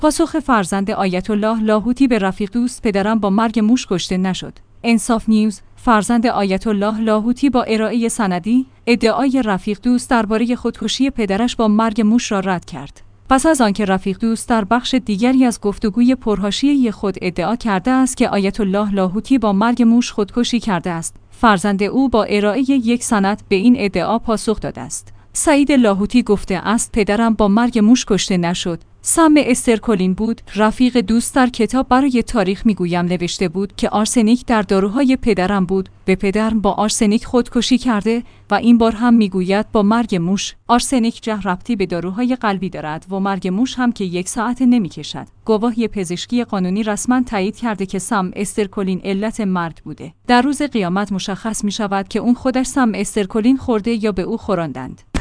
پاسخ فرزند آیت الله لاهوتی به رفیق دوست: پدرم با مرگ موش کشته نشد. انصاف نیوز. فرزند آیت الله لاهوتی با ارائه سندی ادعای رفیق دوست درباره خودکشی پدرش با مرگ موش را رد کرد. پس از آنکه رفیق دوست در بخش دیگری از گفتگوی پرحاشیه‌ای خود ادعا کرده است که آیت الله لاهوتی با مرگ موش خودکشی کرده است، فرزند او با ارائه یک سند به این ادعا پاسخ داده است. سعید لاهوتی گفته است: پدرم با مرگ موش کشته نشد. سم استرکولین بود. رفیق دوست در کتاب برای تاریخ میگویم نوشته بود که آرسنیک در داروهای پدرم بود. به پدرم با آرسنیک خودکشی کرده و این بار هم میگوید با مرگ موش. آرسنیک ربطی به داروهای قلبی دارد و مرگ موش هم که 1 ساعت نمیکشد. گواهی پزشکی قانونی رسما تایید کرده که سم استرکولین علت مرگ بوده. در روز قیامت مشخص می شود که اون خودش سم استرکولین خورده یا به او خوراندند.